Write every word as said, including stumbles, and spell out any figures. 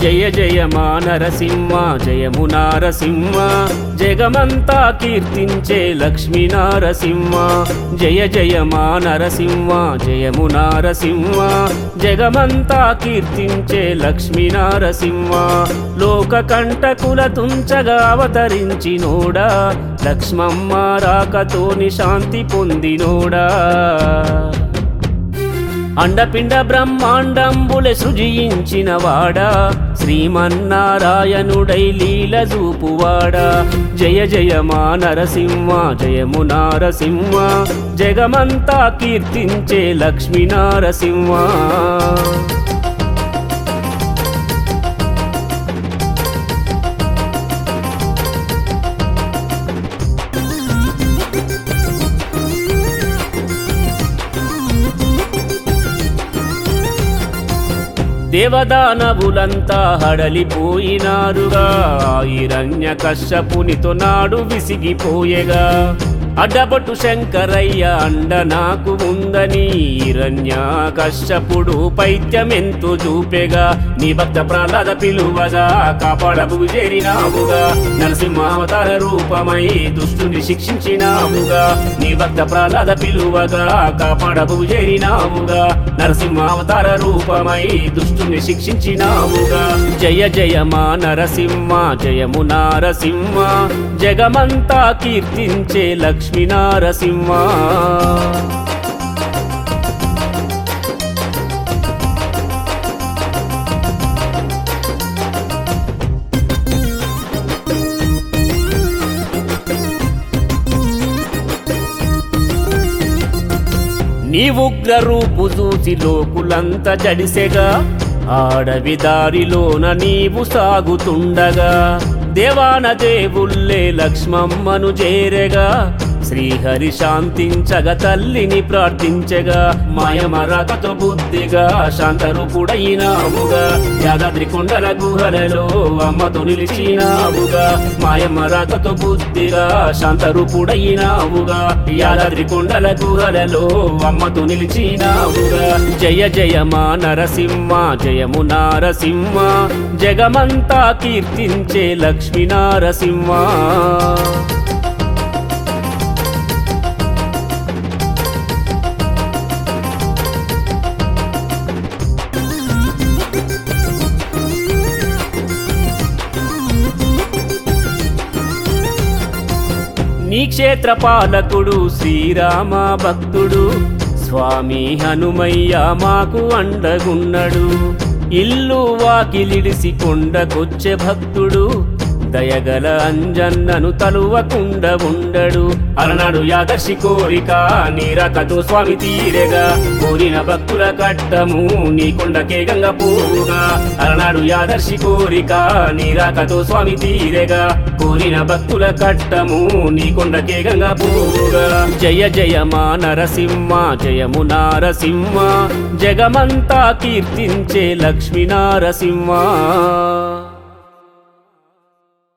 జయ జయ మా నరసింహ జయము నారసింహ జగమంతా కీర్తించే లక్ష్మీ నారసింహ జయ జయ మా నరసింహ జయము నారసింహ జగమంతా కీర్తించే లక్ష్మీ నారసింహ లోక కంటకుల తుంచగా అవతరించినోడా లక్ష్మమ్మ రాకతోని శాంతి పొందినోడా అండపిండ బ్రహ్మాండంబులె సృజించిన వాడా శ్రీమన్నారాయణుడై లీల చూపువాడా జయ జయ మా నరసింహ జయము నారసింహ జగమంతా కీర్తించే లక్ష్మీ నారసింహ దేవదానవులంతా హడలిపోయినారుగా హిరణ్య కశ్యపునితో నాడు విసిగిపోయేగా అడ్డబొట్టు శంకరయ్య అండ నాకు ఉందని హిరణ్య కశ్యపుడు పైత్యమెంతో చూపెగా నీ భక్త ప్రహ్లాద పిలువగా కాపాడబు చేరినావుగా నరసింహావతార రూపమై దుష్టుని శిక్షించినావుగా నీ భక్త ప్రహ్లాద పిలువగా కాపాడబు చేరినావుగా నరసింహావతార రూపమై దుష్టుని శిక్షించినావుగా జయ జయ మా నరసింహ జయము నారసింహ జగమంతా కీర్తించే లక్ష్మీ నారసింహ నీ ఉగ్ర రూపు చూసి లోకులంతా జడిసెగా ఆడవి దారిలోన నీవు సాగుతుండగా దేవాన దేవుళ్ళే లక్ష్మమ్మను చేరెగా శ్రీహరి శాంతించగా తల్లిని ప్రార్థించగా మాయమరాకతో బుద్ధిగా శాంతరూపుడైనావుగా యాదాద్రి కొండల గుహలలో అమ్మతో నిలిచినావుగా మాయమరాకతో బుద్ధిగా శాంతరూపుడైనావుగా యాదాద్రి కొండల గుహలలో అమ్మతో నిలిచినావుగా జయ జయ మా నరసింహ జయము నారసింహ జగమంతా కీర్తించే లక్ష్మీ నారసింహ నీ క్షేత్ర పాలకుడు శ్రీరామ భక్తుడు స్వామి హనుమయ్య మాకు అండగున్నడు ఇల్లు వాకిలిడిసి కొండకొచ్చే భక్తుడు దయగల అంజన్నను తలువకుండ ఉండడు అలనాడు యాదర్శి కోరిక నీరకతో స్వామి తీరెగా కోరిన భక్తుల కట్టము నీ కొండకే గంగ పోవుగా అలనాడు యాదర్శి కోరిక నీరకతో స్వామి తీరెగా కోరిన భక్తుల కట్టము నీ కొండకే గంగ పోవుగా జయ జయ మా నరసింహ జయము నారసింహ జగమంతా కీర్తించే లక్ష్మీ నారసింహ